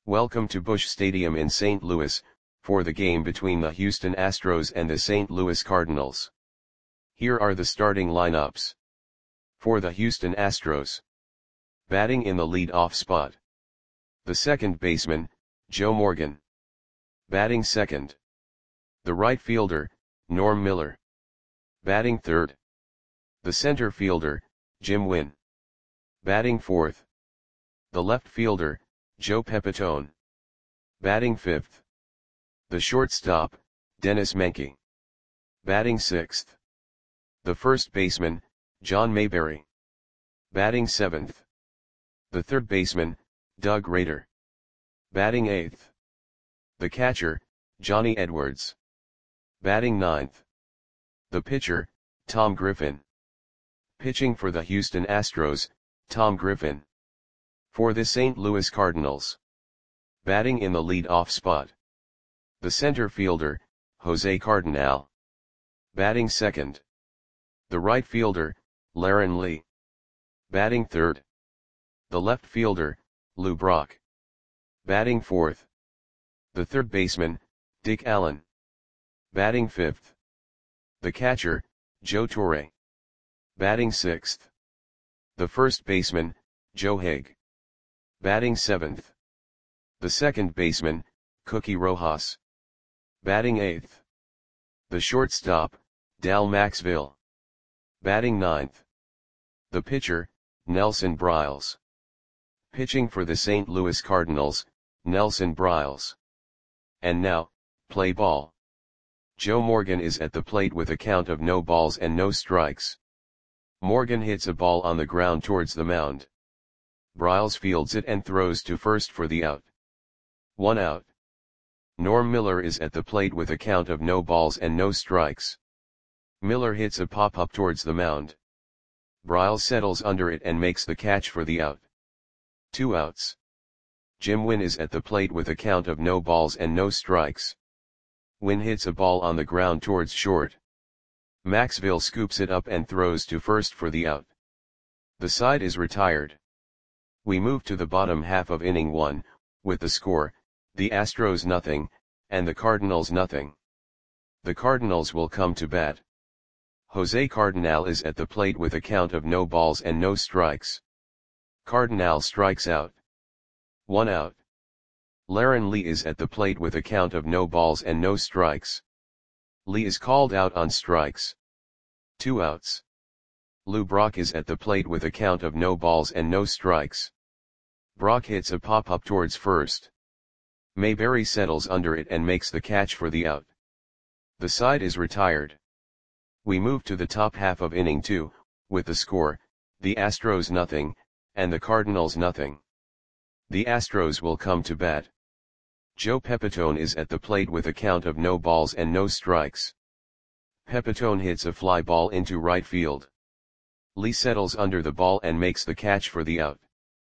Welcome to Busch Stadium in St. Louis, for the game between the Houston Astros and the St. Louis Cardinals. Here are the starting lineups. For the Houston Astros. Batting in the lead-off spot. The second baseman, Joe Morgan. Batting second. The right fielder, Norm Miller. Batting third. The center fielder, Jim Wynn. Batting fourth. The left fielder, Joe Pepitone. Batting fifth. The shortstop, Dennis Menke. Batting sixth. The first baseman, John Mayberry. Batting seventh. The third baseman, Doug Rader. Batting eighth. The catcher, Johnny Edwards. Batting ninth. The pitcher, Tom Griffin. Pitching for the Houston Astros, Tom Griffin. For the St. Louis Cardinals. Batting in the lead-off spot. The center fielder, Jose Cardinal. Batting second. The right fielder, Laren Lee. Batting third. The left fielder, Lou Brock. Batting fourth. The third baseman, Dick Allen. Batting fifth. The catcher, Joe Torre. Batting sixth. The first baseman, Joe Haig. Batting seventh. The second baseman, Cookie Rojas. Batting eighth. The shortstop, Dal Maxville. Batting ninth. The pitcher, Nelson Briles. Pitching for the St. Louis Cardinals, Nelson Briles. And now, play ball. Joe Morgan is at the plate with a count of no balls and no strikes. Morgan hits a ball on the ground towards the mound. Briles fields it and throws to first for the out. 1 out. Norm Miller is at the plate with a count of no balls and no strikes. Miller hits a pop-up towards the mound. Briles settles under it and makes the catch for the out. 2 outs. Jim Wynn is at the plate with a count of no balls and no strikes. Wynn hits a ball on the ground towards short. Maxville scoops it up and throws to first for the out. The side is retired. We move to the bottom half of inning 1, with the score, the Astros nothing, and the Cardinals nothing. The Cardinals will come to bat. Jose Cardinal is at the plate with a count of no balls and no strikes. Cardinal strikes out. 1 out. Laren Lee is at the plate with a count of no balls and no strikes. Lee is called out on strikes. 2 outs. Lou Brock is at the plate with a count of no balls and no strikes. Brock hits a pop-up towards first. Mayberry settles under it and makes the catch for the out. The side is retired. We move to the top half of inning 2, with the score, the Astros nothing, and the Cardinals nothing. The Astros will come to bat. Joe Pepitone is at the plate with a count of no balls and no strikes. Pepitone hits a fly ball into right field. Lee settles under the ball and makes the catch for the out.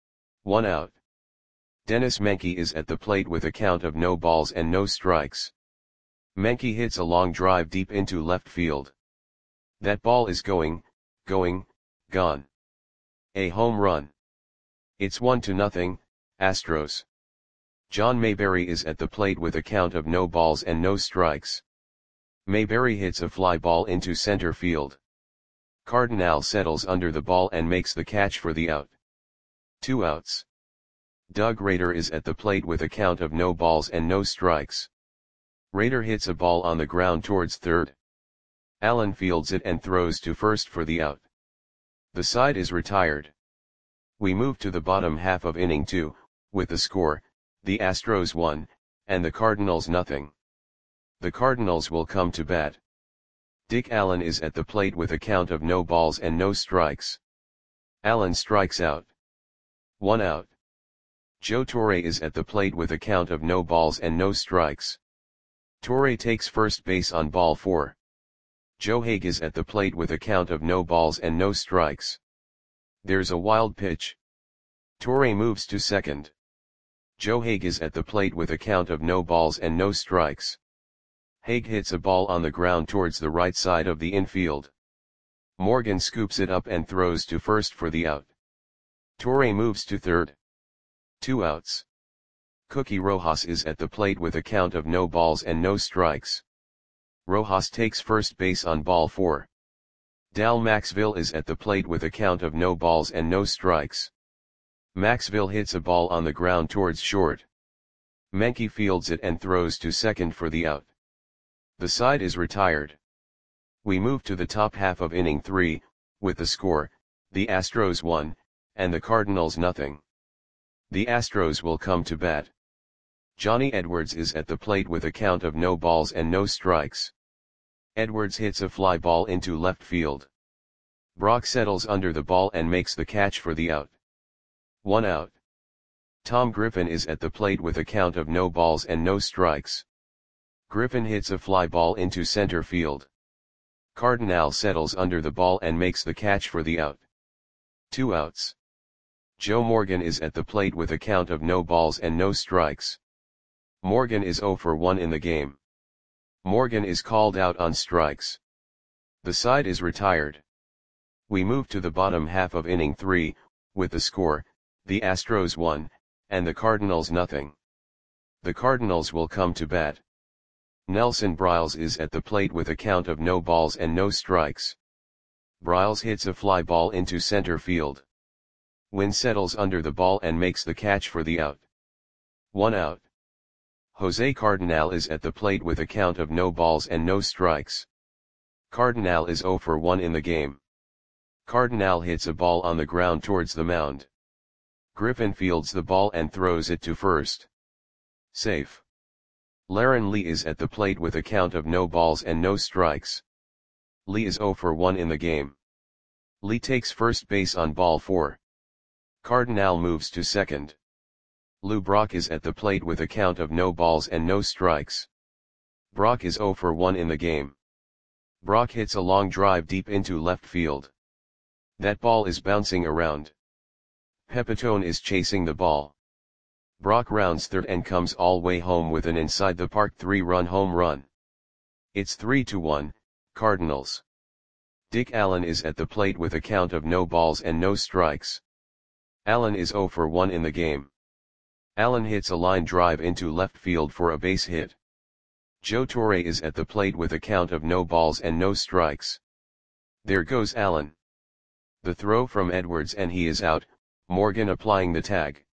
1 out. Dennis Menke is at the plate with a count of no balls and no strikes. Menke hits a long drive deep into left field. That ball is gone. A home run. It's 1-0, Astros. John Mayberry is at the plate with a count of no balls and no strikes. Mayberry hits a fly ball into center field. Cardinal settles under the ball and makes the catch for the out. 2 outs. Doug Rader is at the plate with a count of no balls and no strikes. Rader hits a ball on the ground towards third. Allen fields it and throws to first for the out. The side is retired. We move to the bottom half of inning 2, with the score, the Astros 1, and the Cardinals nothing. The Cardinals will come to bat. Dick Allen is at the plate with a count of no balls and no strikes. Allen strikes out. 1 out. Joe Torre is at the plate with a count of no balls and no strikes. Torre takes first base on ball 4. Joe Haig is at the plate with a count of no balls and no strikes. There's a wild pitch. Torre moves to second. Joe Haig is at the plate with a count of no balls and no strikes. Haig hits a ball on the ground towards the right side of the infield. Morgan scoops it up and throws to first for the out. Torre moves to third. 2 outs. Cookie Rojas is at the plate with a count of no balls and no strikes. Rojas takes first base on ball 4. Dal Maxville is at the plate with a count of no balls and no strikes. Maxville hits a ball on the ground towards short. Menke fields it and throws to second for the out. The side is retired. We move to the top half of inning 3, with the score, the Astros 1, and the Cardinals nothing. The Astros will come to bat. Johnny Edwards is at the plate with a count of no balls and no strikes. Edwards hits a fly ball into left field. Brock settles under the ball and makes the catch for the out. 1 out. Tom Griffin is at the plate with a count of no balls and no strikes. Griffin hits a fly ball into center field. Cardinal settles under the ball and makes the catch for the out. 2 outs. Joe Morgan is at the plate with a count of no balls and no strikes. Morgan is 0 for 1 in the game. Morgan is called out on strikes. The side is retired. We move to the bottom half of inning 3, with the score, the Astros 1, and the Cardinals nothing. The Cardinals will come to bat. Nelson Briles is at the plate with a count of no balls and no strikes. Briles hits a fly ball into center field. Wynn settles under the ball and makes the catch for the out. 1 out. Jose Cardinal is at the plate with a count of no balls and no strikes. Cardinal is 0 for 1 in the game. Cardinal hits a ball on the ground towards the mound. Griffin fields the ball and throws it to first. Safe. Laren Lee is at the plate with a count of no balls and no strikes. Lee is 0 for 1 in the game. Lee takes first base on ball 4. Cardinal moves to second. Lou Brock is at the plate with a count of no balls and no strikes. Brock is 0 for 1 in the game. Brock hits a long drive deep into left field. That ball is bouncing around. Pepitone is chasing the ball. Brock rounds third and comes all way home with an inside the park 3-run home run. It's 3-1, Cardinals. Dick Allen is at the plate with a count of no balls and no strikes. Allen is 0 for 1 in the game. Allen hits a line drive into left field for a base hit. Joe Torre is at the plate with a count of no balls and no strikes. There goes Allen. The throw from Edwards and he is out, Morgan applying the tag.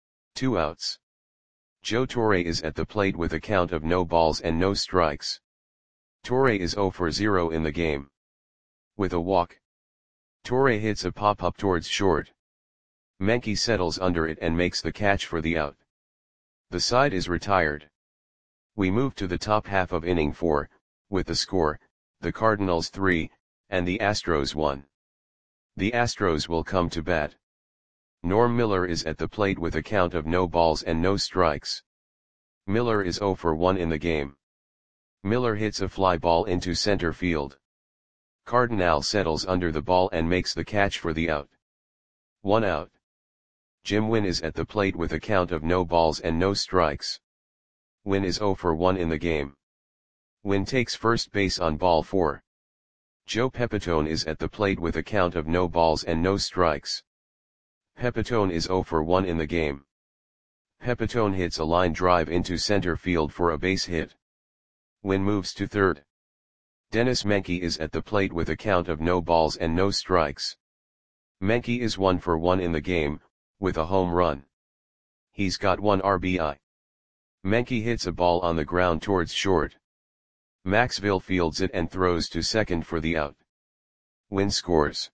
2 outs. Joe Torre is at the plate with a count of no balls and no strikes. Torre is 0 for 0 in the game. With a walk. Torre hits a pop-up towards short. Menke settles under it and makes the catch for the out. The side is retired. We move to the top half of inning 4, with the score, the Cardinals 3, and the Astros 1. The Astros will come to bat. Norm Miller is at the plate with a count of no balls and no strikes. Miller is 0 for 1 in the game. Miller hits a fly ball into center field. Cardinal settles under the ball and makes the catch for the out. 1 out. Jim Wynn is at the plate with a count of no balls and no strikes. Wynn is 0 for 1 in the game. Wynn takes first base on ball 4. Joe Pepitone is at the plate with a count of no balls and no strikes. Pepitone is 0 for 1 in the game. Pepitone hits a line drive into center field for a base hit. Wynn moves to third. Dennis Menke is at the plate with a count of no balls and no strikes. Menke is 1 for 1 in the game, with a home run. He's got 1 RBI. Menke hits a ball on the ground towards short. Maxville fields it and throws to second for the out. Wynn scores.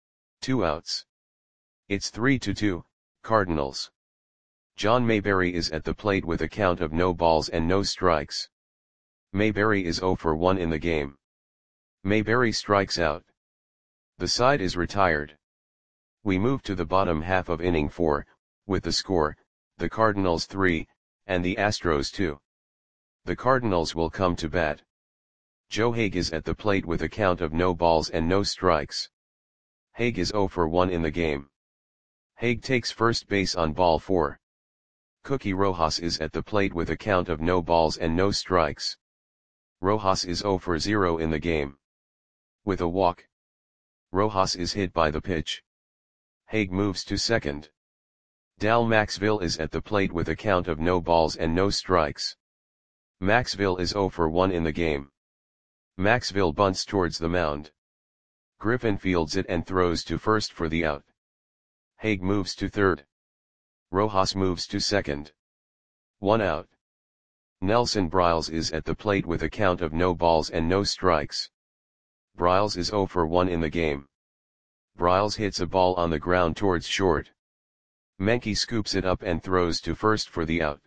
2 outs. It's 3-2, Cardinals. John Mayberry is at the plate with a count of no balls and no strikes. Mayberry is 0 for 1 in the game. Mayberry strikes out. The side is retired. We move to the bottom half of inning 4, with the score, the Cardinals 3, and the Astros 2. The Cardinals will come to bat. Joe Hague is at the plate with a count of no balls and no strikes. Hague is 0 for 1 in the game. Hague takes first base on ball 4. Cookie Rojas is at the plate with a count of no balls and no strikes. Rojas is 0 for 0 in the game. With a walk. Rojas is hit by the pitch. Hague moves to second. Dal Maxville is at the plate with a count of no balls and no strikes. Maxville is 0 for 1 in the game. Maxville bunts towards the mound. Griffin fields it and throws to first for the out. Haig moves to third. Rojas moves to second. 1 out. Nelson Briles is at the plate with a count of no balls and no strikes. Briles is 0 for 1 in the game. Briles hits a ball on the ground towards short. Menke scoops it up and throws to first for the out.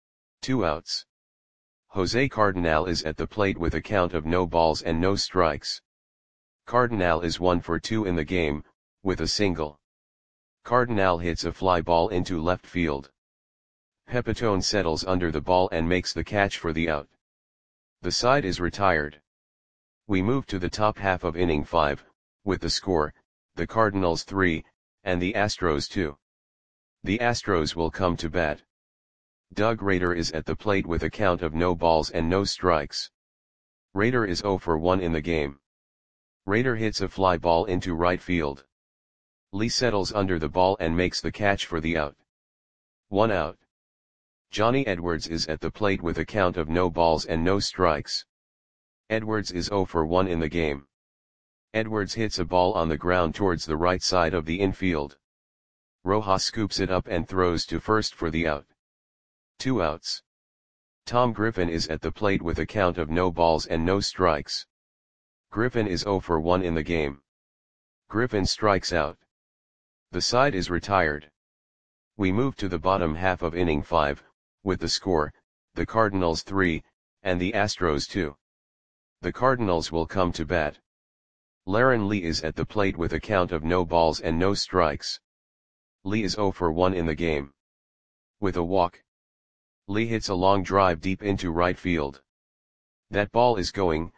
2 outs. Jose Cardinal is at the plate with a count of no balls and no strikes. Cardinal is 1 for 2 in the game, with a single. Cardinal hits a fly ball into left field. Pepitone settles under the ball and makes the catch for the out. The side is retired. We move to the top half of inning 5, with the score, the Cardinals 3, and the Astros 2. The Astros will come to bat. Doug Rader is at the plate with a count of no balls and no strikes. Rader is 0 for 1 in the game. Rader hits a fly ball into right field. Lee settles under the ball and makes the catch for the out. 1 out. Johnny Edwards is at the plate with a count of no balls and no strikes. Edwards is 0 for 1 in the game. Edwards hits a ball on the ground towards the right side of the infield. Rojas scoops it up and throws to first for the out. 2 outs. Tom Griffin is at the plate with a count of no balls and no strikes. Griffin is 0 for 1 in the game. Griffin strikes out. The side is retired. We move to the bottom half of inning 5, with the score, the Cardinals 3, and the Astros 2. The Cardinals will come to bat. Laren Lee is at the plate with a count of no balls and no strikes. Lee is 0 for 1 in the game. With a walk. Lee hits a long drive deep into right field. That ball is going,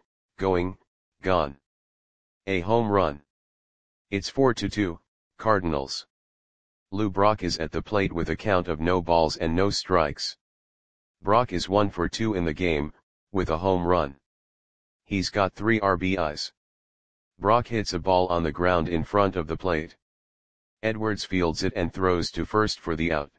gone. A home run. It's 4-2, Cardinals. Lou Brock is at the plate with a count of no balls and no strikes. Brock is 1 for 2 in the game, with a home run. He's got 3 RBIs. Brock hits a ball on the ground in front of the plate. Edwards fields it and throws to first for the out.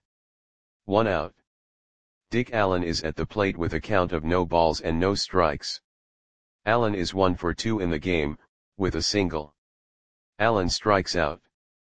1 out. Dick Allen is at the plate with a count of no balls and no strikes. Allen is 1 for 2 in the game, with a single. Allen strikes out.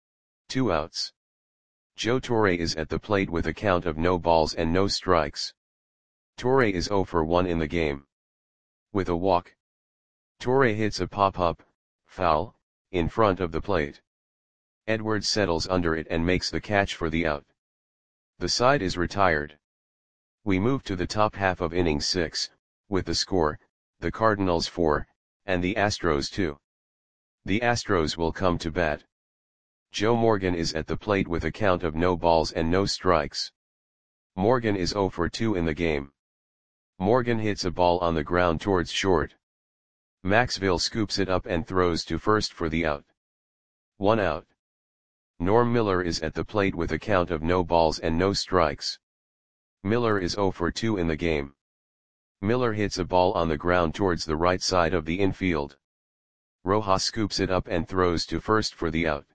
2 outs. Joe Torre is at the plate with a count of no balls and no strikes. Torre is 0 for 1 in the game. With a walk. Torre hits a pop-up, foul, in front of the plate. Edwards settles under it and makes the catch for the out. The side is retired. We move to the top half of inning 6, with the score, the Cardinals 4, and the Astros 2. The Astros will come to bat. Joe Morgan is at the plate with a count of no balls and no strikes. Morgan is 0 for 2 in the game. Morgan hits a ball on the ground towards short. Maxville scoops it up and throws to first for the out. 1 out. Norm Miller is at the plate with a count of no balls and no strikes. Miller is 0 for 2 in the game. Miller hits a ball on the ground towards the right side of the infield. Rojas scoops it up and throws to first for the out.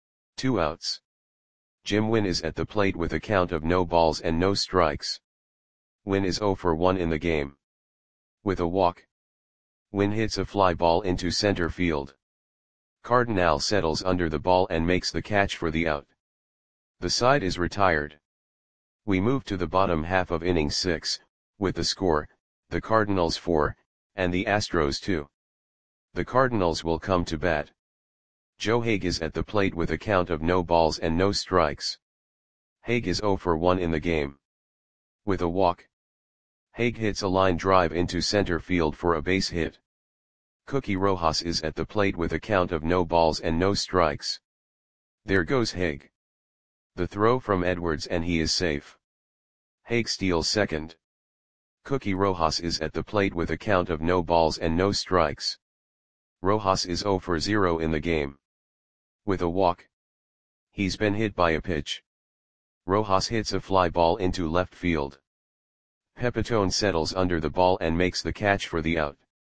2 outs. Jim Wynn is at the plate with a count of no balls and no strikes. Wynn is 0 for 1 in the game. With a walk. Wynn hits a fly ball into center field. Cardinal settles under the ball and makes the catch for the out. The side is retired. We move to the bottom half of inning 6, with the score, the Cardinals 4, and the Astros 2. The Cardinals will come to bat. Joe Haig is at the plate with a count of no balls and no strikes. Haig is 0 for 1 in the game. With a walk. Haig hits a line drive into center field for a base hit. Cookie Rojas is at the plate with a count of no balls and no strikes. There goes Haig. The throw from Edwards and he is safe. Haig steals second. Cookie Rojas is at the plate with a count of no balls and no strikes. Rojas is 0 for 0 in the game. With a walk. He's been hit by a pitch. Rojas hits a fly ball into left field. Pepitone settles under the ball and makes the catch for the out.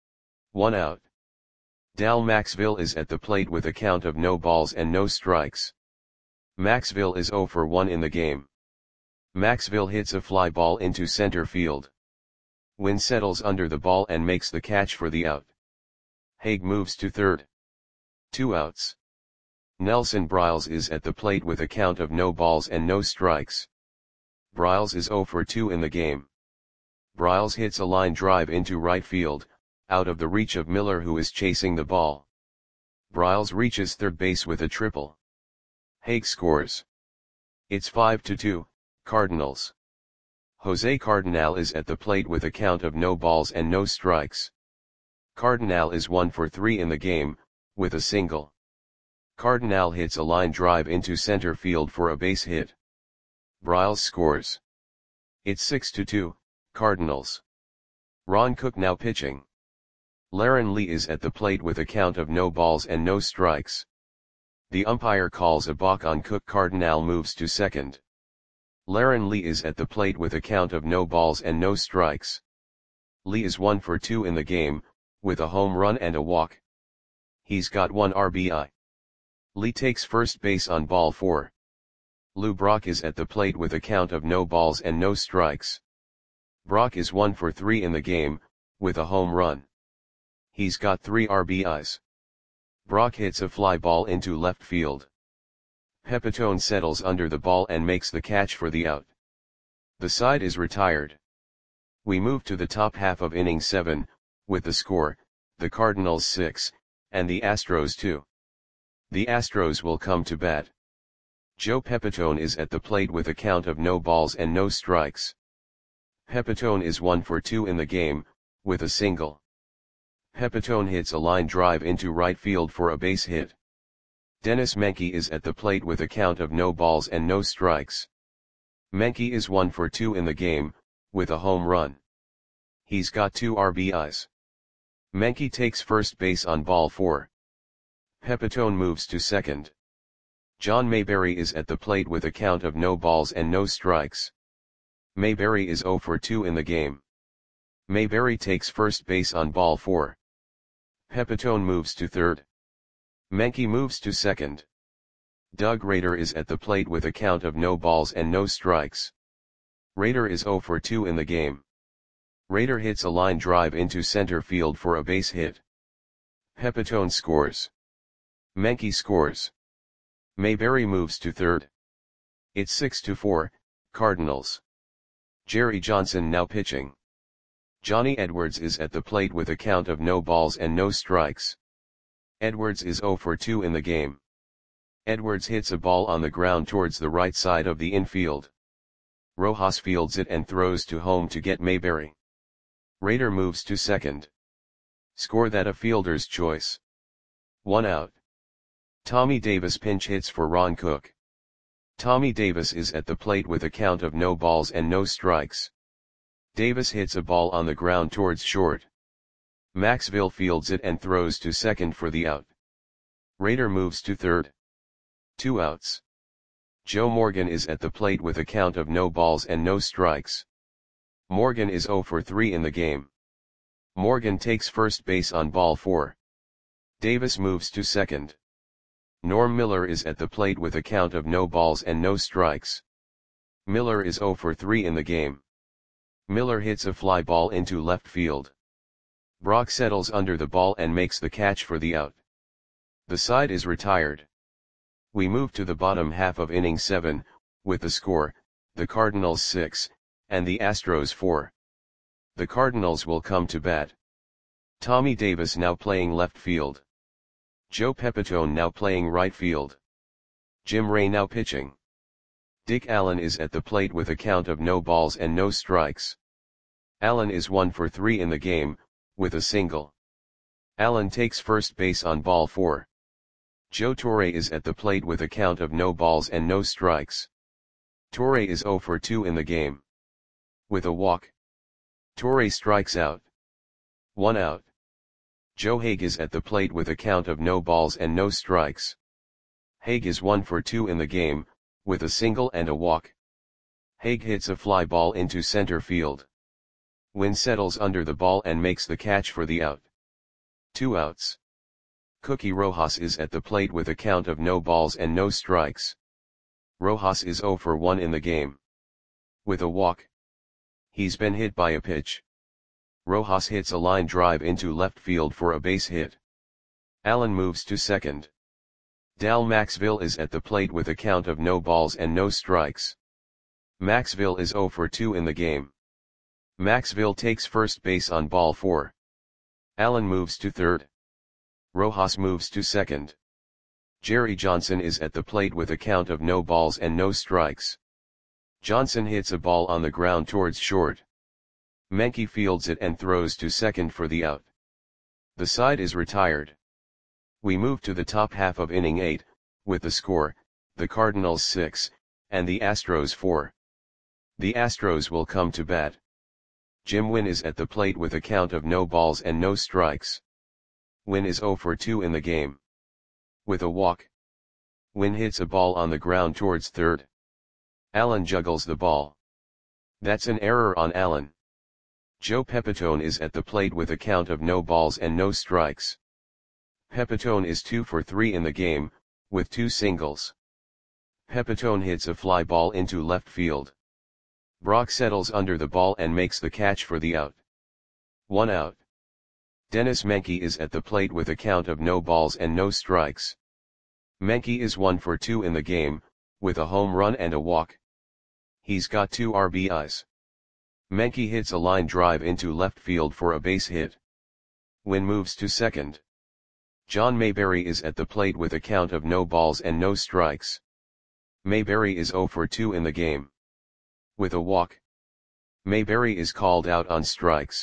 1 out. Dal Maxville is at the plate with a count of no balls and no strikes. Maxville is 0 for 1 in the game. Maxville hits a fly ball into center field. Wynn settles under the ball and makes the catch for the out. Haig moves to third. 2 outs. Nelson Briles is at the plate with a count of no balls and no strikes. Briles is 0 for 2 in the game. Briles hits a line drive into right field, out of the reach of Miller, who is chasing the ball. Briles reaches third base with a triple. Haig scores. It's 5-2, Cardinals. Jose Cardinal is at the plate with a count of no balls and no strikes. Cardinal is 1 for 3 in the game, with a single. Cardinal hits a line drive into center field for a base hit. Briles scores. It's 6-2, Cardinals. Ron Cook now pitching. Laren Lee is at the plate with a count of no balls and no strikes. The umpire calls a balk on Cook. Cardinal moves to second. Laren Lee is at the plate with a count of no balls and no strikes. Lee is 1 for 2 in the game, with a home run and a walk. He's got 1 RBI. Lee takes first base on ball 4. Lou Brock is at the plate with a count of no balls and no strikes. Brock is 1 for 3 in the game, with a home run. He's got 3 RBIs. Brock hits a fly ball into left field. Pepitone settles under the ball and makes the catch for the out. The side is retired. We move to the top half of inning 7, with the score, the Cardinals 6, and the Astros 2. The Astros will come to bat. Joe Pepitone is at the plate with a count of no balls and no strikes. Pepitone is 1 for 2 in the game, with a single. Pepitone hits a line drive into right field for a base hit. Dennis Menke is at the plate with a count of no balls and no strikes. Menke is 1 for 2 in the game, with a home run. He's got 2 RBIs. Menke takes first base on ball 4. Pepitone moves to second. John Mayberry is at the plate with a count of no balls and no strikes. Mayberry is 0 for 2 in the game. Mayberry takes first base on ball 4. Pepitone moves to third. Menke moves to second. Doug Rader is at the plate with a count of no balls and no strikes. Rader is 0 for 2 in the game. Rader hits a line drive into center field for a base hit. Pepitone scores. Menke scores. Mayberry moves to third. It's 6-4, Cardinals. Jerry Johnson now pitching. Johnny Edwards is at the plate with a count of no balls and no strikes. Edwards is 0 for 2 in the game. Edwards hits a ball on the ground towards the right side of the infield. Rojas fields it and throws to home to get Mayberry. Rader moves to second. Score that a fielder's choice. 1 out. Tommy Davis pinch hits for Ron Cook. Tommy Davis is at the plate with a count of no balls and no strikes. Davis hits a ball on the ground towards short. Maxville fields it and throws to second for the out. Rader moves to third. 2 outs. Joe Morgan is at the plate with a count of no balls and no strikes. Morgan is 0 for 3 in the game. Morgan takes first base on ball 4. Davis moves to second. Norm Miller is at the plate with a count of no balls and no strikes. Miller is 0 for 3 in the game. Miller hits a fly ball into left field. Brock settles under the ball and makes the catch for the out. The side is retired. We move to the bottom half of inning 7, with the score, the Cardinals 6, and the Astros 4. The Cardinals will come to bat. Tommy Davis now playing left field. Joe Pepitone now playing right field. Jim Ray now pitching. Dick Allen is at the plate with a count of no balls and no strikes. Allen is 1 for 3 in the game, with a single. Allen takes first base on ball 4. Joe Torre is at the plate with a count of no balls and no strikes. Torre is 0 for 2 in the game. With a walk. Torre strikes out. 1 out. Joe Haig is at the plate with a count of no balls and no strikes. Haig is 1 for 2 in the game, with a single and a walk. Haig hits a fly ball into center field. Wynn settles under the ball and makes the catch for the out. 2 outs. Cookie Rojas is at the plate with a count of no balls and no strikes. Rojas is 0 for 1 in the game. With a walk. He's been hit by a pitch. Rojas hits a line drive into left field for a base hit. Allen moves to second. Dal Maxville is at the plate with a count of no balls and no strikes. Maxville is 0 for 2 in the game. Maxville takes first base on ball 4. Allen moves to third. Rojas moves to second. Jerry Johnson is at the plate with a count of no balls and no strikes. Johnson hits a ball on the ground towards short. Menke fields it and throws to second for the out. The side is retired. We move to the top half of inning 8, with the score, the Cardinals 6, and the Astros 4. The Astros will come to bat. Jim Wynn is at the plate with a count of no balls and no strikes. Wynn is 0 for 2 in the game. With a walk. Wynn hits a ball on the ground towards third. Allen juggles the ball. That's an error on Allen. Joe Pepitone is at the plate with a count of no balls and no strikes. Pepitone is 2 for 3 in the game, with 2 singles. Pepitone hits a fly ball into left field. Brock settles under the ball and makes the catch for the out. 1 out. Dennis Menke is at the plate with a count of no balls and no strikes. Menke is 1 for 2 in the game, with a home run and a walk. He's got 2 RBIs. Menke hits a line drive into left field for a base hit. Wynn moves to second. John Mayberry is at the plate with a count of no balls and no strikes. Mayberry is 0 for 2 in the game. With a walk. Mayberry is called out on strikes.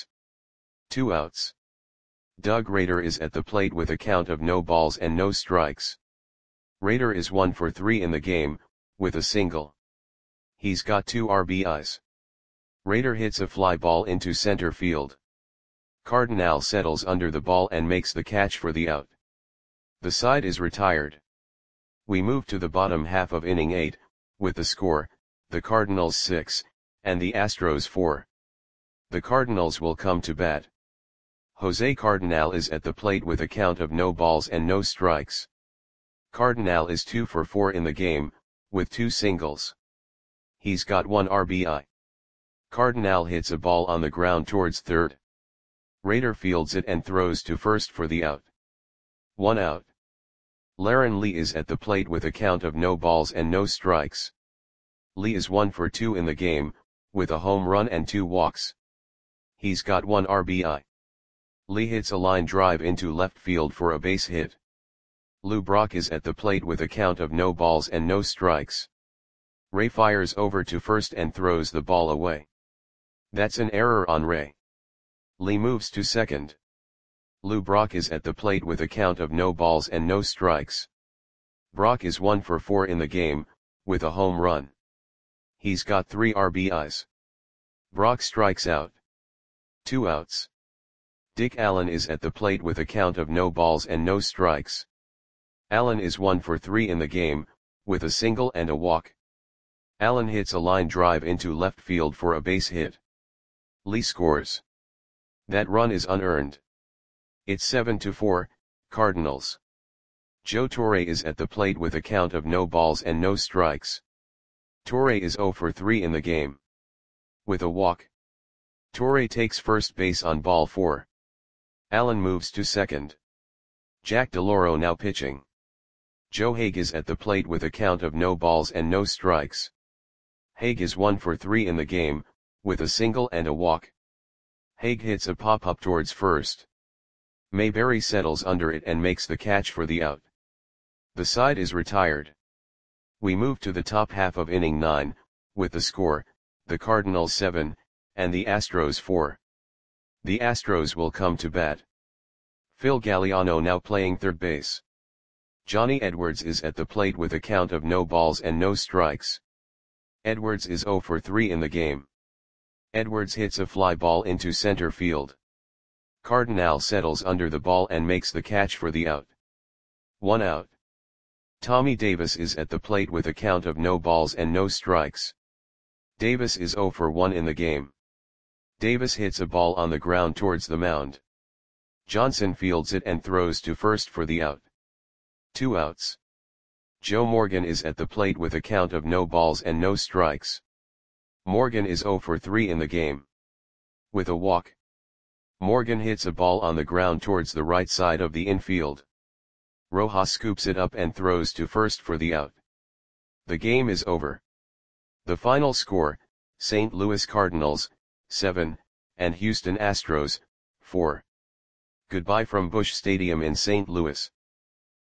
2 outs. Doug Rader is at the plate with a count of no balls and no strikes. Rader is 1 for 3 in the game, with a single. He's got 2 RBIs. Rader hits a fly ball into center field. Cardinal settles under the ball and makes the catch for the out. The side is retired. We move to the bottom half of inning 8, with the score, the Cardinals 6, and the Astros 4. The Cardinals will come to bat. Jose Cardinal is at the plate with a count of no balls and no strikes. Cardinal is 2 for 4 in the game, with 2 singles. He's got 1 RBI. Cardinal hits a ball on the ground towards third. Rader fields it and throws to first for the out. 1 out. Laren Lee is at the plate with a count of no balls and no strikes. Lee is 1 for 2 in the game, with a home run and 2 walks. He's got 1 RBI. Lee hits a line drive into left field for a base hit. Lou Brock is at the plate with a count of no balls and no strikes. Ray fires over to first and throws the ball away. That's an error on Ray. Lee moves to second. Lou Brock is at the plate with a count of no balls and no strikes. Brock is 1 for 4 in the game, with a home run. He's got 3 RBIs. Brock strikes out. 2 outs. Dick Allen is at the plate with a count of no balls and no strikes. Allen is 1 for 3 in the game, with a single and a walk. Allen hits a line drive into left field for a base hit. Lee scores. That run is unearned. It's 7-4, Cardinals. Joe Torre is at the plate with a count of no balls and no strikes. Torre is 0 for 3 in the game. With a walk. Torre takes first base on ball 4. Allen moves to second. Jack DeLauro now pitching. Joe Haig is at the plate with a count of no balls and no strikes. Haig is 1 for 3 in the game, with a single and a walk. Haig hits a pop-up towards first. Mayberry settles under it and makes the catch for the out. The side is retired. We move to the top half of inning 9, with the score, the Cardinals 7, and the Astros 4. The Astros will come to bat. Phil Galliano now playing third base. Johnny Edwards is at the plate with a count of no balls and no strikes. Edwards is 0 for 3 in the game. Edwards hits a fly ball into center field. Cardinal settles under the ball and makes the catch for the out. 1 out. Tommy Davis is at the plate with a count of no balls and no strikes. Davis is 0 for 1 in the game. Davis hits a ball on the ground towards the mound. Johnson fields it and throws to first for the out. 2 outs. Joe Morgan is at the plate with a count of no balls and no strikes. Morgan is 0 for 3 in the game. With a walk, Morgan hits a ball on the ground towards the right side of the infield. Rojas scoops it up and throws to first for the out. The game is over. The final score, St. Louis Cardinals, 7, and Houston Astros, 4. Goodbye from Busch Stadium in St. Louis.